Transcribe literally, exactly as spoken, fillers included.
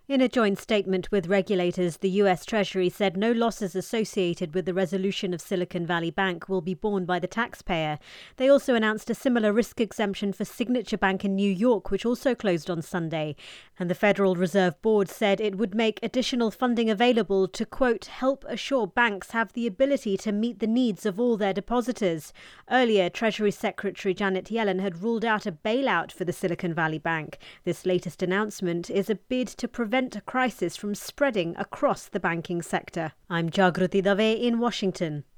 In a joint statement with regulators, the U S Treasury said no losses associated with the resolution of Silicon Valley Bank will be borne by the taxpayer. They also announced a similar risk exemption for Signature Bank in New York, which also closed on Sunday. And the Federal Reserve Board said it would make additional funding available to, quote, help assure banks have the ability to meet the needs of all their depositors. Earlier, Treasury Secretary Janet Yellen had ruled out a bailout for the Silicon Valley Bank. This latest announcement is a bid to prevent a crisis from spreading across the banking sector. I'm Jagruti Dave in Washington.